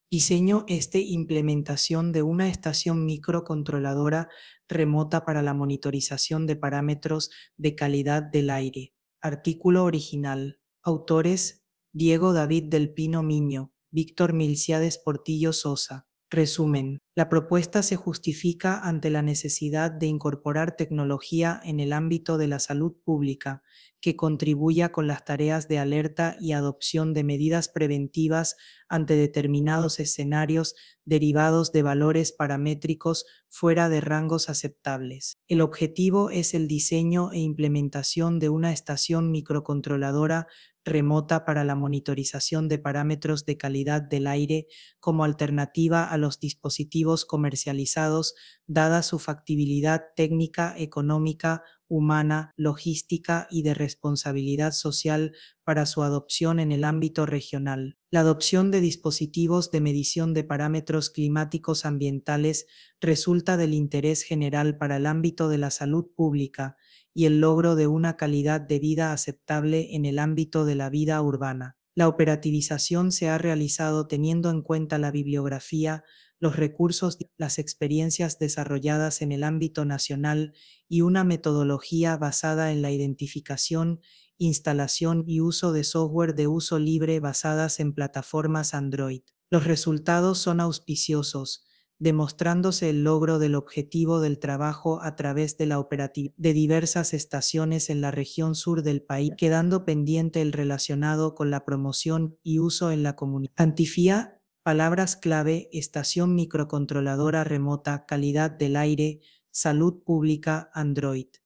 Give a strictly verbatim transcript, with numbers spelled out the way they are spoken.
Diseño este implementación de una estación microcontroladora remota para la monitorización de parámetros de calidad del aire. Artículo original. Autores: Diego David del Pino Miño, Víctor Milciades Portillo Sosa. Resumen. La propuesta se justifica ante la necesidad de incorporar tecnología en el ámbito de la salud pública que contribuya con las tareas de alerta y adopción de medidas preventivas ante determinados escenarios derivados de valores paramétricos fuera de rangos aceptables. El objetivo es el diseño e implementación de una estación microcontroladora remota para la monitorización de parámetros de calidad del aire como alternativa a los dispositivos comercializados, dada su factibilidad técnica, económica, humana, logística y de responsabilidad social para su adopción en el ámbito regional. La adopción de dispositivos de medición de parámetros climáticos ambientales resulta del interés general para el ámbito de la salud pública y el logro de una calidad de vida aceptable en el ámbito de la vida urbana. La operativización se ha realizado teniendo en cuenta la bibliografía, los recursos, las experiencias desarrolladas en el ámbito nacional y una metodología basada en la identificación, instalación y uso de software de uso libre basadas en plataformas Android. Los resultados son auspiciosos, demostrándose el logro del objetivo del trabajo a través de la operatividad de diversas estaciones en la región sur del país, quedando pendiente el relacionado con la promoción y uso en la comunidad. Antifia, palabras clave: estación microcontroladora remota, calidad del aire, salud pública, Android.